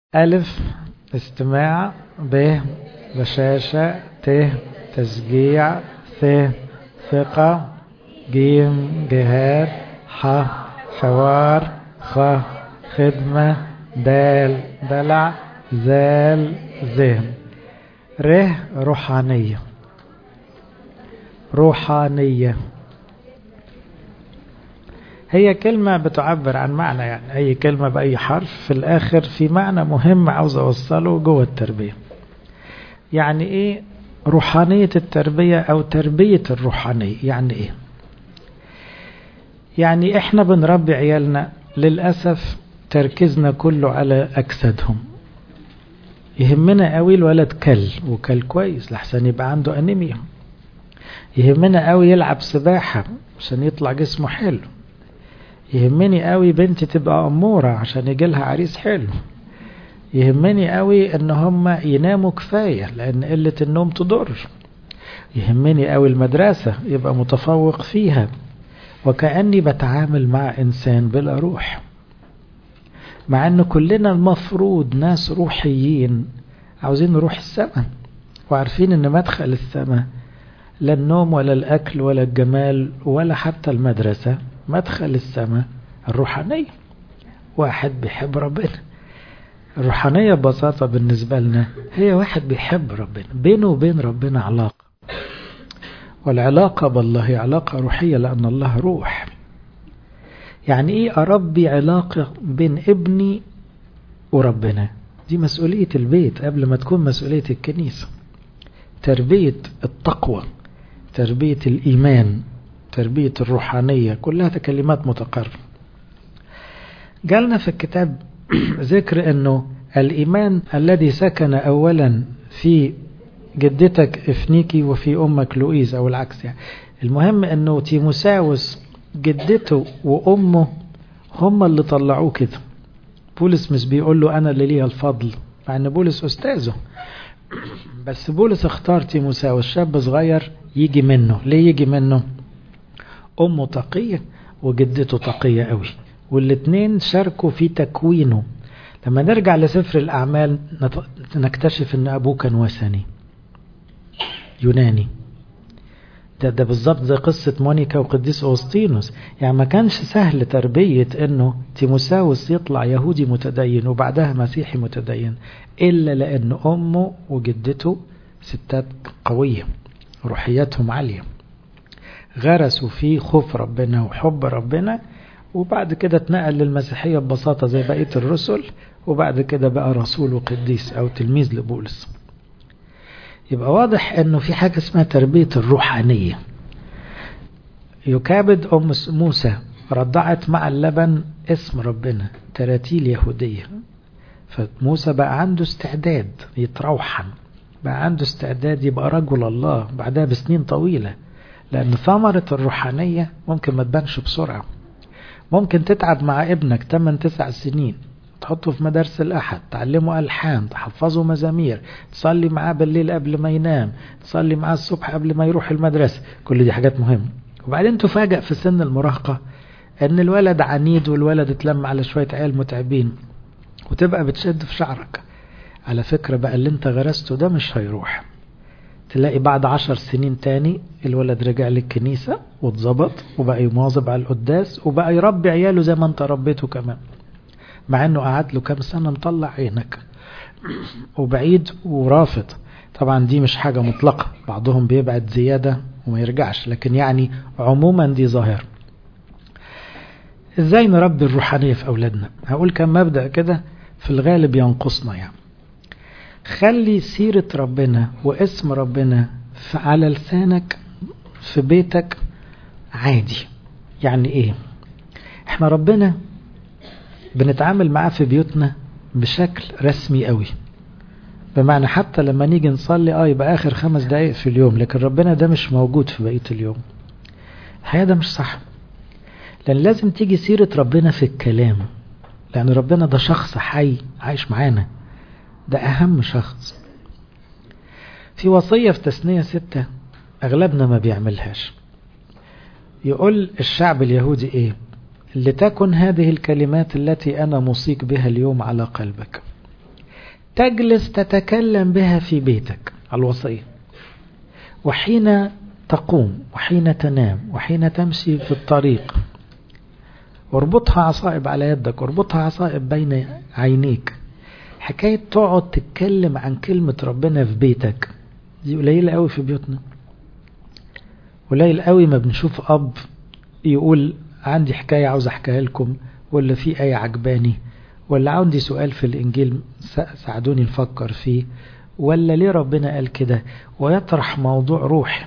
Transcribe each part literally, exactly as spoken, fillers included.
ألف استماع، ب بشاشة، ت تشجيع، ث ثقة، جيم جهاد، ح حوار، خ خدمة، دال دلع، زال ذهن، ر روحانية. روحانية هي كلمة بتعبر عن معنى، يعني أي كلمة بأي حرف في الآخر في معنى مهم عاوز أوصله جوه التربية. يعني إيه روحانية التربية أو تربية الروحانية؟ يعني إيه؟ يعني إحنا بنربي عيالنا للأسف تركيزنا كله على أجسادهم. يهمنا قوي الولد كل وكل كويس لحسن يبقى عنده أنيميا. يهمنا قوي يلعب سباحة عشان يطلع جسمه حلو. يهمني قوي بنتي تبقى أمورة عشان يجيلها عريس حلو. يهمني قوي ان هم يناموا كفاية لان قلة النوم تضر. يهمني قوي المدرسة يبقى متفوق فيها، وكأني بتعامل مع انسان بلا روح، مع ان كلنا المفروض ناس روحيين عاوزين نروح السماء، وعارفين ان مدخل السماء لا النوم ولا الاكل ولا الجمال ولا حتى المدرسة. مدخل السماء الروحانية، واحد بيحب ربنا. الروحانية ببساطة بالنسبة لنا هي واحد بيحب ربنا، بينه وبين ربنا علاقة، والعلاقة بالله علاقة روحية لأن الله روح. يعني إيه أربي علاقة بين ابني وربنا؟ دي مسؤولية البيت قبل ما تكون مسؤولية الكنيسة. تربية التقوى، تربية الإيمان، تربية الروحانية، كلها كلمات متقاربة. قالنا في الكتاب ذكر أنه الإيمان الذي سكن أولا في جدتك إفنيكي وفي أمك لوئيز أو العكس. يعني المهم أنه تيموساوس جدته وأمه هم اللي طلعوه كده. بولس مش بيقول له أنا اللي ليه الفضل، مع أن بولس أستاذه، بس بولس اختار تيموساوس شاب صغير يجي منه. ليه يجي منه؟ أمه تقية وجدته تقية قوي، والاتنين شاركوا في تكوينه. لما نرجع لسفر الأعمال نكتشف أن أبوه كان وثني يوناني. ده, ده بالضبط زي قصة مونيكا وقديس أوسطينوس. يعني ما كانش سهل تربية أنه تيموساوس يطلع يهودي متدين وبعدها مسيحي متدين، إلا لأن أمه وجدته ستات قوية روحياتهم عالية، غرسوا فيه خوف ربنا وحب ربنا، وبعد كده اتنقل للمسيحية ببساطة زي بقية الرسل، وبعد كده بقى رسول وقديس أو تلميذ لبولس. يبقى واضح أنه في حاجة اسمها تربية الروحانية. يكابد أم موسى رضعت مع اللبن اسم ربنا، تراتيل يهودية، فموسى بقى عنده استعداد يتروحن، بقى عنده استعداد يبقى رجل الله بعدها بسنين طويلة. لأن ثمرة الروحانية ممكن ما تبانش بسرعة. ممكن تتعب مع ابنك ثمانية تسع سنين، تحطه في مدارس الأحد، تعلمه ألحان، تحفظه مزامير، تصلي معاه بالليل قبل ما ينام، تصلي معاه الصبح قبل ما يروح المدرسة. كل دي حاجات مهمة. وبعدين تفاجأ في سن المراهقة أن الولد عنيد والولد اتلم على شوية عيال متعبين، وتبقى بتشد في شعرك. على فكرة بقى اللي انت غرسته ده مش هيروح. تلاقي بعد عشر سنين تاني الولد رجع للكنيسة واتظبط وبقى يمواظب على القداس وبقى يربي عياله زي ما انت ربيته كمان، مع انه قعد له كام سنة مطلع عينك وبعيد ورافض. طبعا دي مش حاجة مطلقة، بعضهم بيبعد زيادة وما يرجعش، لكن يعني عموما دي ظاهرة. ازاي نربي الروحانية في اولادنا؟ هقول كم مبدأ كده في الغالب ينقصنا. يعني خلي سيرة ربنا واسم ربنا على لسانك في بيتك عادي. يعني ايه؟ احنا ربنا بنتعامل معاه في بيوتنا بشكل رسمي قوي، بمعنى حتى لما نيجي نصلي اه يبقى اخر خمس دقايق في اليوم، لكن ربنا ده مش موجود في بقية اليوم. الحقيقة ده مش صح، لان لازم تيجي سيرة ربنا في الكلام، لان ربنا ده شخص حي عايش معانا، ده أهم شخص. في وصية في تثنية ستة أغلبنا ما بيعملهاش. يقول الشعب اليهودي إيه؟ لتكن هذه الكلمات التي أنا موصيك بها اليوم على قلبك. تجلس تتكلم بها في بيتك، الوصية، وحين تقوم وحين تنام وحين تمشي في الطريق. واربطها عصائب على يدك، واربطها عصائب بين عينيك. حكاية تقعد تتكلم عن كلمة ربنا في بيتك دي قليلة قوي في بيوتنا. قليل قوي ما بنشوف أب يقول عندي حكاية عاوز أحكيها لكم، ولا في آية عجباني، ولا عندي سؤال في الإنجيل ساعدوني نفكر فيه، ولا ليه ربنا قال كده، ويطرح موضوع روح.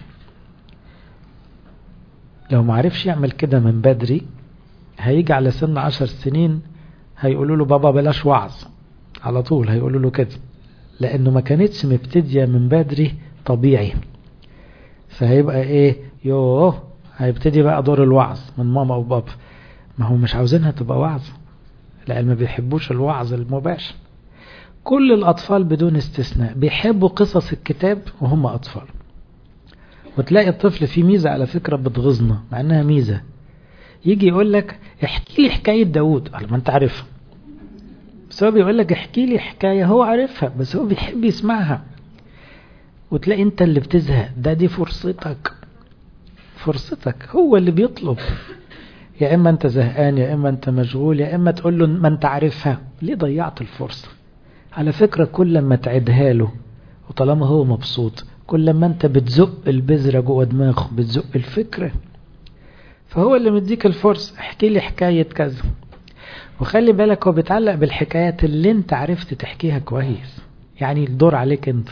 لو ما عرفش يعمل كده من بدري هيجي على سن عشر سنين هيقولوا له بابا بلاش وعظ، على طول هيقولوا له كده، لأنه ما كانتش مبتدية من بدري طبيعي. فهيبقى ايه، يوه هيبتدي بقى دور الوعظ من ماما وبابا. ما هو مش عاوزينها تبقى وعظ، لأن ما بيحبوش الوعظ المباشر. كل الأطفال بدون استثناء بيحبوا قصص الكتاب وهم أطفال. وتلاقي الطفل فيه ميزة على فكرة بتغزنا مع أنها ميزة، يجي يقول لك احكي لي حكاية داود، ما انت عارفها، بس هو بيقول لك احكي لي حكاية هو عارفها بس هو بيحب يسمعها. وتلاقي انت اللي بتزهق، ده دي فرصتك، فرصتك. هو اللي بيطلب، يا اما انت زهقان يا اما انت مشغول يا اما تقول له ما انت عارفها. ليه ضيعت الفرصة؟ على فكرة كل ما تعدها له وطالما هو مبسوط، كل ما انت بتزق البذرة جوه دماغه، بتزق الفكرة. فهو اللي مديك الفرصة، احكي لي حكاية كذا. وخلي بالك هو بيتعلق بالحكايات اللي انت عرفت تحكيها كويس، يعني الدور عليك انت.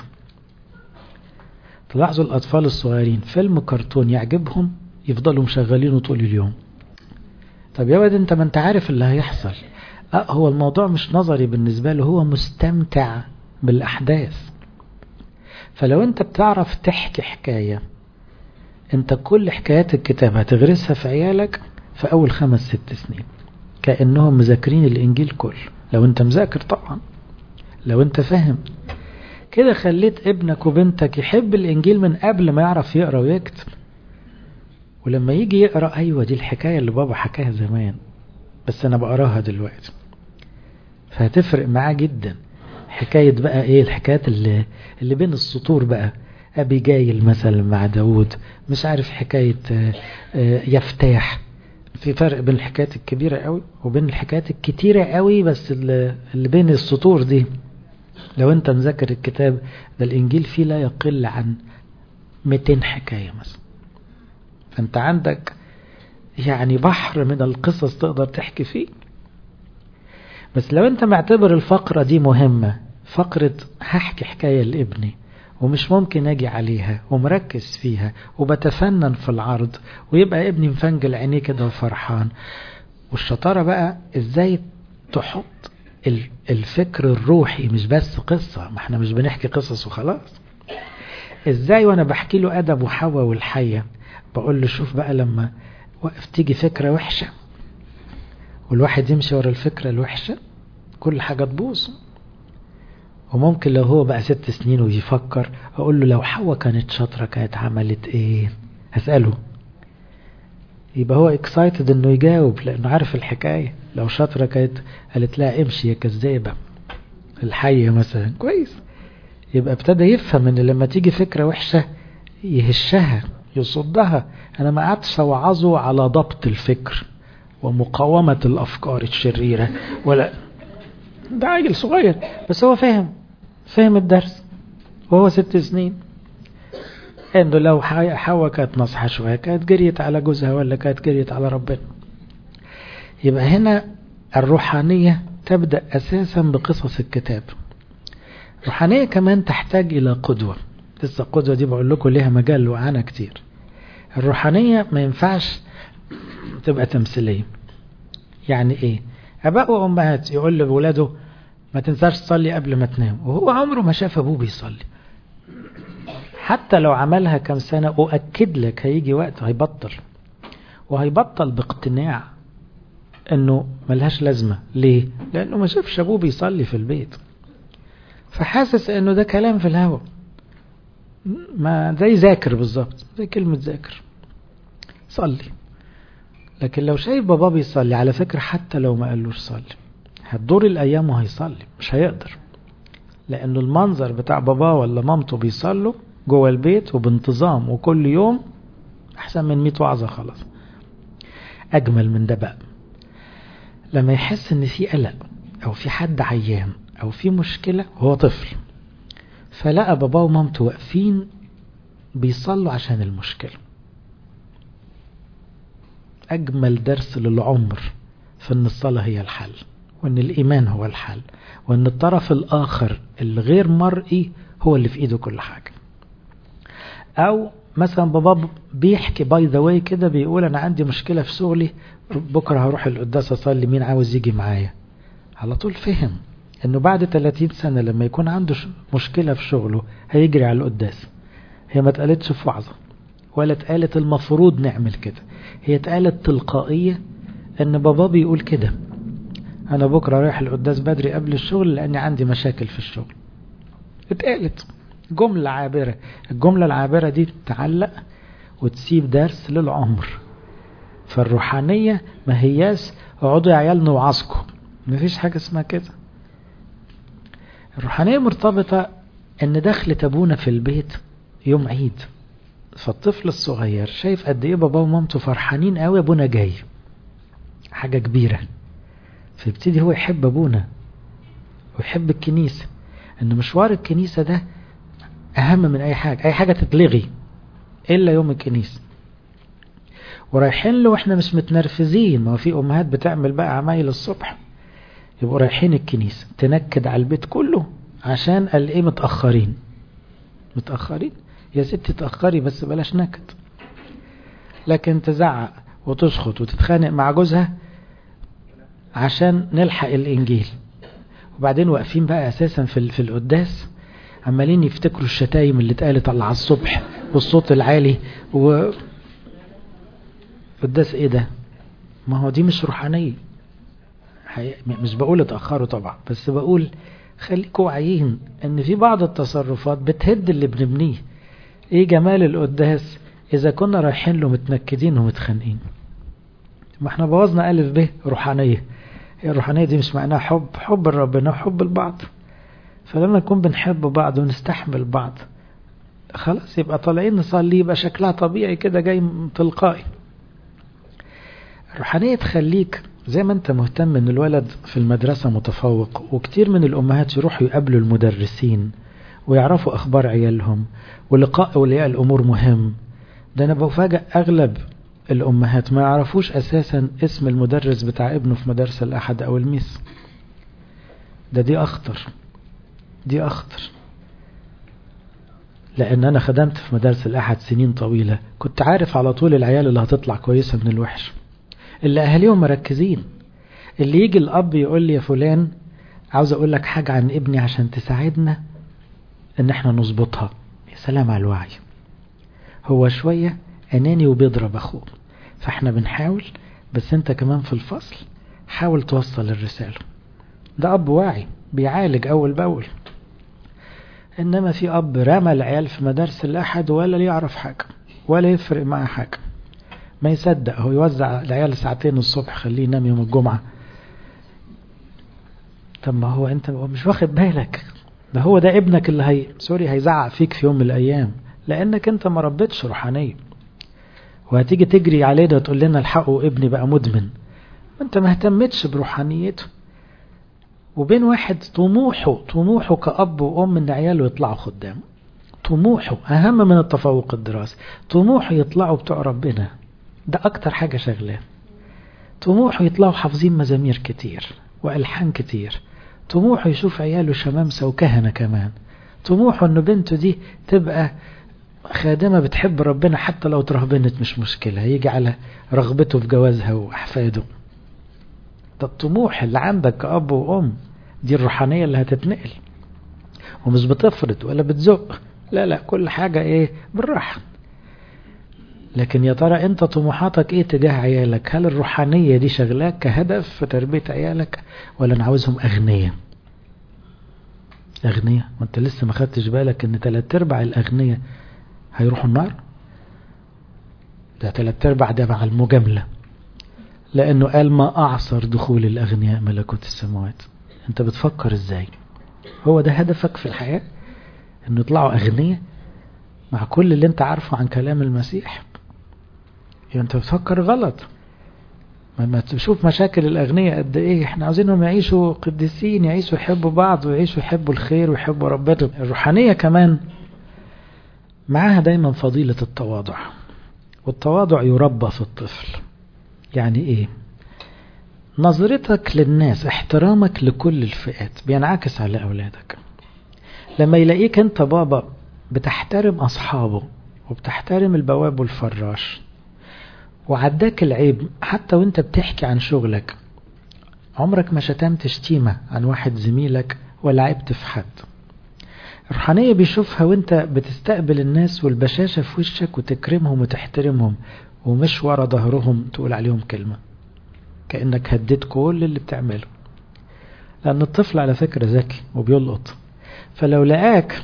تلاحظوا الأطفال الصغيرين فيلم كرتون يعجبهم يفضلوا مشغلينه طول اليوم. طب يا ولد انت ما انت عارف اللي هيحصل. اه هو الموضوع مش نظري بالنسبة له، هو مستمتع بالأحداث. فلو انت بتعرف تحكي حكاية، انت كل حكايات الكتاب هتغرسها في عيالك في أول خمس ست سنين كأنهم مذاكرين الإنجيل كله، لو انت مذاكر طبعا، لو انت فاهم كده. خليت ابنك وبنتك يحب الإنجيل من قبل ما يعرف يقرأ ويكتب، ولما يجي يقرأ أيوة دي الحكاية اللي بابا حكاها زمان بس أنا بقراها دلوقتي، فهتفرق معاه جدا. حكاية بقى إيه الحكايات اللي, اللي بين السطور بقى، أبي جايل مثلا مع داود، مش عارف حكاية يفتاح. في فرق بين الحكايات الكبيرة قوي وبين الحكايات الكتيرة قوي، بس اللي, اللي بين السطور دي لو انت مذاكر الكتاب ده الإنجيل فيه لا يقل عن مئتين حكاية مثلا، فانت عندك يعني بحر من القصص تقدر تحكي فيه. بس لو انت معتبر الفقرة دي مهمة، فقرة هحكي حكاية لابني ومش ممكن اجي عليها ومركز فيها وبتفنن في العرض، ويبقى ابني مفنجل عينيه كده وفرحان. والشطارة بقى ازاي تحط الفكر الروحي، مش بس قصة، ما احنا مش بنحكي قصص وخلاص. ازاي وانا بحكي له ادب وحواء والحية بقول له شوف بقى لما وقف تيجي فكرة وحشة والواحد يمشي ورا الفكرة الوحشة كل حاجة تبوظ. وممكن لو هو بقى ست سنين ويفكر اقول له لو حواء كانت شاطرة كانت عملت ايه، هسأله. يبقى هو اكسايتد انه يجاوب لانه عارف الحكاية. لو شاطرة كانت قالت لها امشي يا كذابة الحية مثلا، كويس. يبقى ابتدى يفهم ان لما تيجي فكرة وحشة يهشها يصدها. انا ما قعدتش اوعظه على ضبط الفكر ومقاومة الافكار الشريرة، ولا ده عيل صغير بس هو فهم فهم الدرس وهو ست سنين. انه لو حواء كانت نصحة شوية كانت جريت على جوزها ولا كانت جريت على ربنا. يبقى هنا الروحانية تبدأ أساسا بقصص الكتاب. الروحانية كمان تحتاج إلى قدوة. لسه القدوة دي بقول لكم ليها مجال وعنا كتير. الروحانية ما ينفعش تبقى تمثيلية. يعني إيه؟ أباء وأمهات يقول لأولاده ما تنساش تصلي قبل ما تنام، وهو عمره ما شاف أبوه بيصلي. حتى لو عملها كم سنة أؤكد لك هيجي وقت هيبطل، وهيبطل باقتناع انه ملهاش لازمة. ليه؟ لانه ما شافش ابوه بيصلي في البيت، فحاسس انه ده كلام في الهوا، ما زي ذاكر بالظبط، زي كلمة ذاكر صلي. لكن لو شايف بابا بيصلي، على فكرة حتى لو ما قالوش صلي هتدور الايام وهيصلي، مش هيقدر لأنه المنظر بتاع باباه ولا مامته بيصلوا جوه البيت وبانتظام وكل يوم أحسن من مئة وعظة خلاص. أجمل من ده بقى لما يحس إن في قلق أو في حد عيان أو في مشكلة وهو طفل، فلقى باباه ومامته واقفين بيصلوا عشان المشكلة. أجمل درس للعمر في أن الصلاة هي الحل، وأن الإيمان هو الحل، وأن الطرف الآخر الغير مرئي هو اللي في إيده كل حاجة. أو مثلا بابا بيحكي باي ذا واي كده، بيقول أنا عندي مشكلة في شغلي، بكرة هروح القداس أصلي، مين عاوز يجي معايا؟ على طول فهم أنه بعد ثلاثين سنة لما يكون عنده مشكلة في شغله هيجري على القداس. هي ما اتقالتش في وعظة ولا اتقالت المفروض نعمل كده، هي اتقالت تلقائية ان بابا بيقول كده، انا بكرة رايح القداس بدري قبل الشغل لاني عندي مشاكل في الشغل. اتقالت جملة عابرة. الجملة العابرة دي تعلق وتسيب درس للعمر. فالروحانية ما هياس اقعدوا يا عيال نوعظكم، مفيش حاجة اسمها كده. الروحانية مرتبطة ان دخلة ابونا في البيت يوم عيد، فالطفل الصغير شايف قد ايه بابا ومامته فرحانين قوي ابونا جاي، حاجة كبيرة، فيبتدي هو يحب ابونا ويحب الكنيسة، ان مشوار الكنيسة ده اهم من اي حاجة. اي حاجة تتلغي الا يوم الكنيسة. ورايحين له واحنا مش متنرفزين، ما في امهات بتعمل بقى عمايل الصبح، يبقوا رايحين الكنيسة تنكد على البيت كله عشان قال ايه متأخرين. متأخرين يا ستي تأخري بس بلاش نكد. لكن تزعق وتشخط وتتخانق مع جوزها عشان نلحق الإنجيل، وبعدين واقفين بقى أساسا في في القداس عمالين يفتكروا الشتايم اللي اتقالت على الصبح والصوت العالي و قداس ايه ده؟ ما هو دي مش روحانية. مش بقول اتأخروا طبعا، بس بقول خليكوا واعيين ان في بعض التصرفات بتهد اللي بنبنيه. ايه جمال القداس اذا كنا رايحين له متنكدين ومتخانقين؟ ما احنا بوظنا الف ب روحانية. هي الروحانية دي مش معناها حب حب ربنا وحب البعض. فلما نكون بنحب بعض ونستحمل بعض خلاص يبقى طالعين نصلي، يبقى شكلها طبيعي كده جاي تلقائي. الروحانية تخليك زي ما انت مهتم ان الولد في المدرسة متفوق، وكتير من الامهات يروحوا يقابلوا المدرسين ويعرفوا اخبار عيالهم، ولقاء اولياء الامور مهم. ده انا بفاجئ اغلب الامهات ما يعرفوش اساسا اسم المدرس بتاع ابنه في مدرسة الاحد او الميس. ده دي اخطر، دي اخطر. لان انا خدمت في مدارس الاحد سنين طويلة، كنت عارف على طول العيال اللي هتطلع كويسة من الوحش، اللي اهاليهم مركزين. اللي يجي الاب يقول لي يا فلان عاوز اقول لك حاجة عن ابني عشان تساعدنا ان احنا نظبطها. يا سلام على الوعي. هو شوية اناني وبيضرب اخوه، فاحنا بنحاول، بس انت كمان في الفصل حاول توصل الرسالة. ده اب واعي بيعالج اول باول. انما في اب رمى العيال في مدارس الاحد ولا يعرف حاجة ولا يفرق معه حاجة، ما يصدق. هو يوزع العيال ساعتين الصبح خليه ينام يوم الجمعة. طب ما هو انت مش واخد بالك، ده هو ده ابنك اللي هي سوري هيزعق فيك في يوم من الايام، لانك انت ما ربيتش روحانية. وهتيجي تجري علينا وتقول لنا الحقوا ابني بقى مدمن، انت ما اهتمتش بروحانيته. وبين واحد طموحه طموحه كأب وأم ان عياله يطلعوا خدام، طموحه اهم من التفوق الدراسي، طموحه يطلعوا بتوع ربنا، ده اكتر حاجة شغلاه. طموحه يطلعوا حافظين مزامير كتير والحان كتير، طموحه يشوف عياله شمامسة وكهنة كمان، طموحه ان بنته دي تبقى خادمة بتحب ربنا حتى لو ترهبنت مش مشكلة، يجي على رغبته في جوازها وأحفاده. ده الطموح اللي عندك كأب وأم، دي الروحانية اللي هتتنقل. ومش بتفرض ولا بتزق، لا لا، كل حاجة ايه بالراحة. لكن يا ترى انت طموحاتك ايه تجاه عيالك؟ هل الروحانية دي شغلاك كهدف في تربية عيالك، ولا نعوزهم أغنية؟ أغنية؟ وانت لسه ما خدتش بالك ان تلات ارباع الأغنية هيروحوا النار؟ ده تلات ارباع ده مع المجاملة، لأنه قال ما أعصر دخول الأغنياء ملكوت السماوات. أنت بتفكر إزاي؟ هو ده هدفك في الحياة، انه يطلعوا اغنياء مع كل اللي انت عارفه عن كلام المسيح؟ يعني انت بتفكر غلط. ما تشوف مشاكل الاغنياء قد ايه، احنا عاوزينهم يعيشوا قديسين، يعيشوا يحبوا بعض ويعيشوا يحبوا الخير ويحبوا ربنا. الروحانية كمان معاها دايما فضيلة التواضع، والتواضع يربى في الطفل. يعني ايه؟ نظرتك للناس، احترامك لكل الفئات بينعكس على اولادك. لما يلاقيك انت بابا بتحترم اصحابه وبتحترم البواب والفراش وعداك العيب، حتى وانت بتحكي عن شغلك عمرك ما شتمت شتيمة عن واحد زميلك ولا عيبت في حد. الروحانية بيشوفها وانت بتستقبل الناس والبشاشة في وشك وتكرمهم وتحترمهم، ومش ورا ظهرهم تقول عليهم كلمة كأنك هديت كل اللي بتعمله. لأن الطفل على فكرة ذكي وبيلقط، فلو لقاك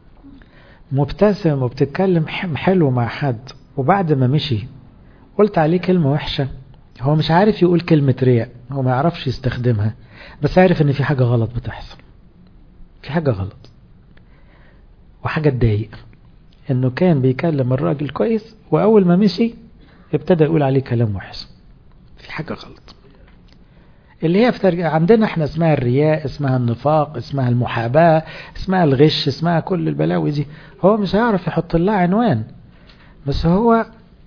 مبتسم وبتتكلم حلو مع حد وبعد ما مشي قلت عليه كلمة وحشة، هو مش عارف يقول كلمة رياء، هو ما يعرفش يستخدمها، بس عارف ان في حاجة غلط بتحصل، في حاجة غلط وحاجة تضايق، انه كان بيكلم الراجل كويس واول ما مشي ابتدى يقول عليه كلام وحش، في حاجة غلط. اللي هي في عندنا احنا اسمها الرياء، اسمها النفاق، اسمها المحاباة، اسمها الغش، اسمها كل البلاوي دي. هو مش هيعرف يحط لها عنوان، بس هو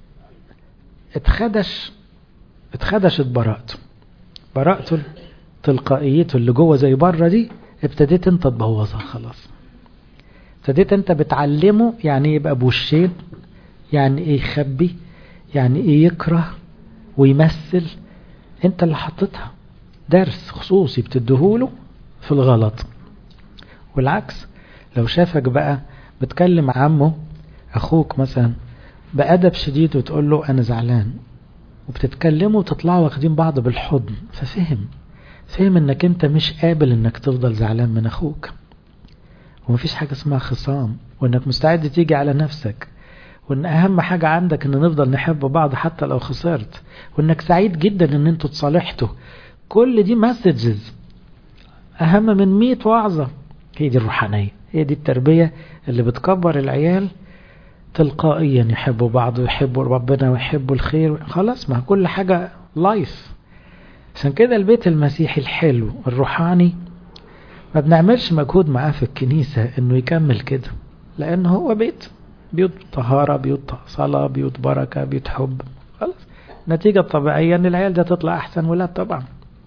اتخدش اتخدشت براءته، براءته تلقائيته اللي جوه زي بره دي ابتديت انت تبوظها خلاص. ابتديت انت بتعلمه يعني ايه يبقى بوشين، يعني ايه يخبي، يعني ايه يكره ويمثل. انت اللي حطيتها درس خصوصي بتديهوله في الغلط. والعكس لو شافك بقى بتكلم عمه اخوك مثلا بأدب شديد وتقول له انا زعلان، وبتتكلموا وتطلعوا واخدين بعض بالحضن، ففهم فهم انك انت مش قابل انك تفضل زعلان من اخوك، ومفيش حاجة اسمها خصام، وانك مستعد تيجي على نفسك، وان اهم حاجة عندك ان نفضل نحب بعض حتى لو خسرت، وانك سعيد جدا ان انتوا تصالحتوا. كل دي مسجز اهم من مية وعظة. هي دي الروحانية، هي دي التربية اللي بتكبر العيال تلقائيا يحبوا بعض ويحبوا ربنا ويحبوا الخير. خلاص، ما كل حاجة لايف. عشان كده البيت المسيحي الحلو الروحاني ما بنعملش مجهود معاه في الكنيسة انه يكمل كده، لانه هو بيت بيوت طهارة، بيوت صلاة، بيوت بركة، بيوت حب. خلاص، نتيجة طبيعية ان العيال ده تطلع احسن ولاد طبعا.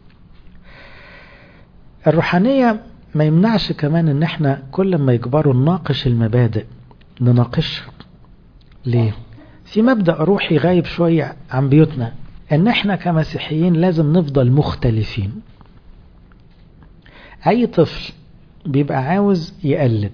الروحانية ما يمنعش كمان ان احنا كل ما يكبروا نناقش المبادئ، نناقشها. ليه؟ في مبدأ روحي غايب شوية عن بيوتنا، ان احنا كمسيحيين لازم نفضل مختلفين. اي طفل بيبقى عاوز يقلد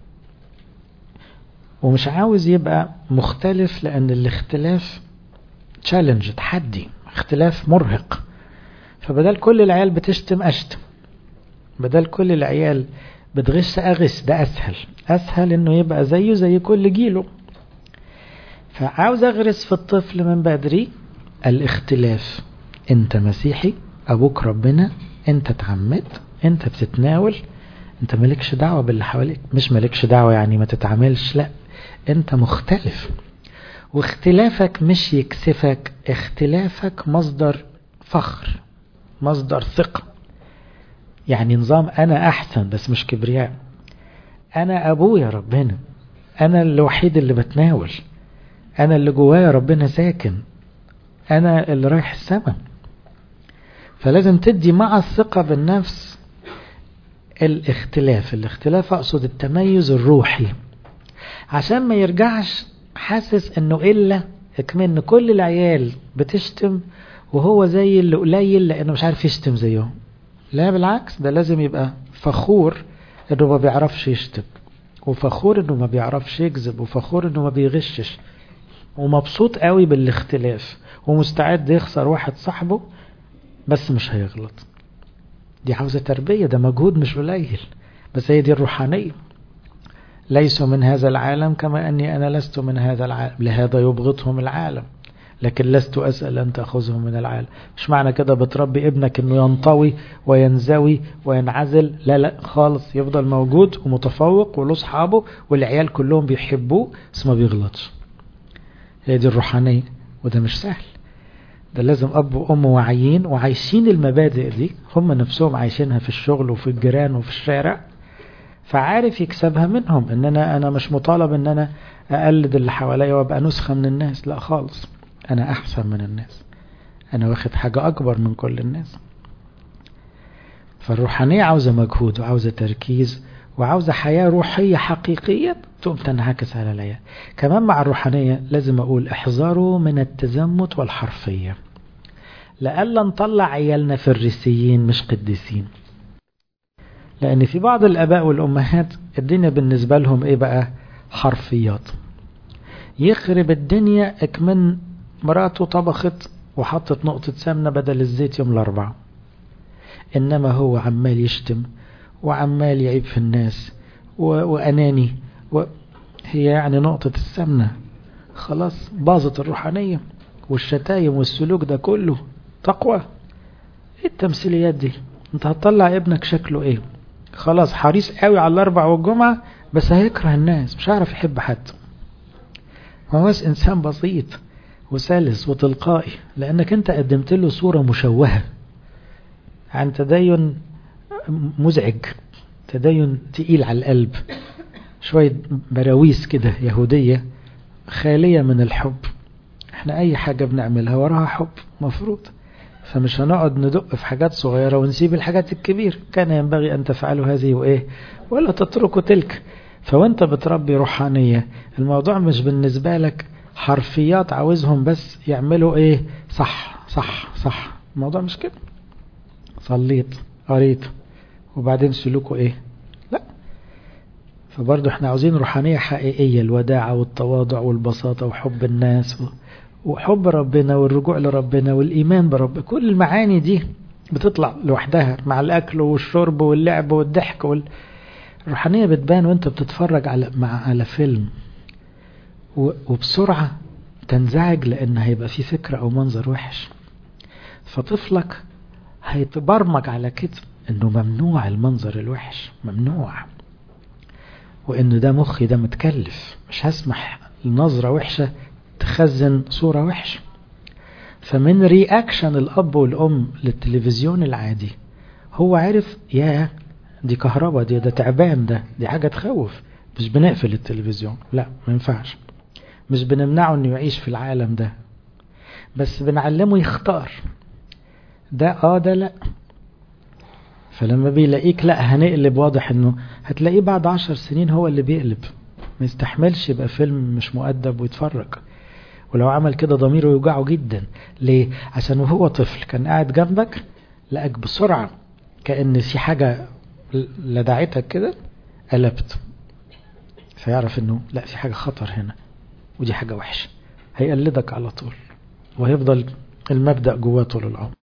ومش عاوز يبقى مختلف، لان الاختلاف تشالنج، تحدي، اختلاف مرهق. فبدل كل العيال بتشتم اشتم، بدل كل العيال بتغش اغش، ده اسهل اسهل انه يبقى زيه زي كل جيله. فعاوز اغرس في الطفل من بدري الاختلاف. انت مسيحي، ابوك ربنا، انت اتعمدت، انت بتتناول، انت مالكش دعوة باللي حواليك. مش مالكش دعوة يعني ما تتعاملش، لا، انت مختلف، واختلافك مش يكسفك، اختلافك مصدر فخر، مصدر ثقة. يعني نظام انا احسن بس مش كبرياء، انا ابويا ربنا، انا الوحيد اللي بتناول، انا اللي جوايا ربنا ساكن، انا اللي رايح السماء. فلازم تدي مع الثقة بالنفس الاختلاف. الاختلاف اقصد التميز الروحي، عشان ما يرجعش حاسس انه إلا اكمن كل العيال بتشتم وهو زي اللي قليل لانه مش عارف يشتم زيهم. لا بالعكس، ده لازم يبقى فخور انه ما بيعرفش يشتم، وفخور انه ما بيعرفش يكذب، وفخور انه ما بيغشش، ومبسوط قوي بالاختلاف، ومستعد يخسر واحد صاحبه بس مش هيغلط. دي عاوزة تربية، ده مجهود مش قليل، بس هي دي الروحانية. ليسوا من هذا العالم كما أني أنا لست من هذا العالم، لهذا يبغضهم العالم، لكن لست أسأل أن تأخذه من العالم. مش معنى كده بتربي ابنك انه ينطوي وينزوي وينعزل، لا لا خالص، يفضل موجود ومتفوق وله اصحابه والعيال كلهم بيحبوه بس ما بيغلطش. هي دي الروحانية، وده مش سهل. ده لازم أب وأم واعيين وعايشين المبادئ دي، هم نفسهم عايشينها في الشغل وفي الجيران وفي الشارع، فعارف يكسبها منهم. ان انا انا مش مطالب ان انا اقلد اللي حواليا وابقى نسخة من الناس، لا خالص، انا احسن من الناس، انا واخد حاجة اكبر من كل الناس. فالروحانية عاوزة مجهود وعاوزة تركيز وعاوزة حياة روحية حقيقية تقوم تنعكس على العيال. كمان مع الروحانية لازم اقول احذروا من التزمت والحرفية، لألا نطلع عيالنا فريسيين مش قديسين. لأن في بعض الآباء والأمهات الدنيا بالنسبة لهم إيه بقى؟ حرفيات. يخرب الدنيا اكمن مراته طبخت وحطت نقطة سمنة بدل الزيت يوم الأربعة، إنما هو عمال يشتم وعمال يعيب في الناس و... وأناني و... هي يعني نقطة السمنة خلاص باظت الروحانية. والشتايم والسلوك ده كله تقوى. ايه التمثيليات دي؟ انت هتطلع ابنك شكله ايه؟ خلاص حريص قوي على الاربع والجمعة بس هيكره الناس، مش عارف يحب حد. هو بس انسان بسيط وسلس وتلقائي، لانك انت قدمت له صورة مشوهة عن تدين مزعج، تدين تقيل على القلب، شوية براويس كده يهودية خالية من الحب. احنا اي حاجة بنعملها وراها حب مفروض، فمش هنقعد ندق في حاجات صغيرة ونسيب الحاجات الكبيرة. كان ينبغي أن تفعلوا هذه وإيه ولا تتركوا تلك. فوانت بتربي روحانية الموضوع مش بالنسبة لك حرفيات عاوزهم بس يعملوا إيه صح صح صح، الموضوع مش كده. صليت قريت وبعدين سلوكه إيه؟ لا. فبرضو احنا عاوزين روحانية حقيقية، الوداعة والتواضع والبساطة وحب الناس و... وحب ربنا والرجوع لربنا والإيمان برب. كل المعاني دي بتطلع لوحدها مع الأكل والشرب واللعب والضحك وال... الروحانية بتبان وانت بتتفرج على مع على فيلم و... وبسرعة تنزعج لأن هيبقى فيه فكرة أو منظر وحش، فطفلك هيتبرمج على كده انه ممنوع المنظر الوحش، ممنوع، وانه ده مخي ده متكلف، مش هسمح لنظرة وحشة تخزن صورة وحشة. فمن رياكشن الأب والأم للتلفزيون العادي هو عارف يا دي كهرباء، دي ده تعبان، ده دي حاجة تخوف. مش بنقفل التلفزيون، لا ما ينفعش، مش بنمنعه انه يعيش في العالم ده، بس بنعلمه يختار ده اه ده لا. فلما بيلاقيك لا هنقلب، واضح انه هتلاقيه بعد عشر سنين هو اللي بيقلب، ما يستحملش يبقى فيلم مش مؤدب ويتفرج. ولو عمل كده ضميره يوجعه جدا. ليه؟ عشان وهو طفل كان قاعد جنبك لقاك بسرعة كأن في حاجة لدعتك كده قلبت، فيعرف انه لا في حاجة خطر هنا ودي حاجة وحشة، هيقلدك على طول وهيفضل المبدأ جواه طول العمر.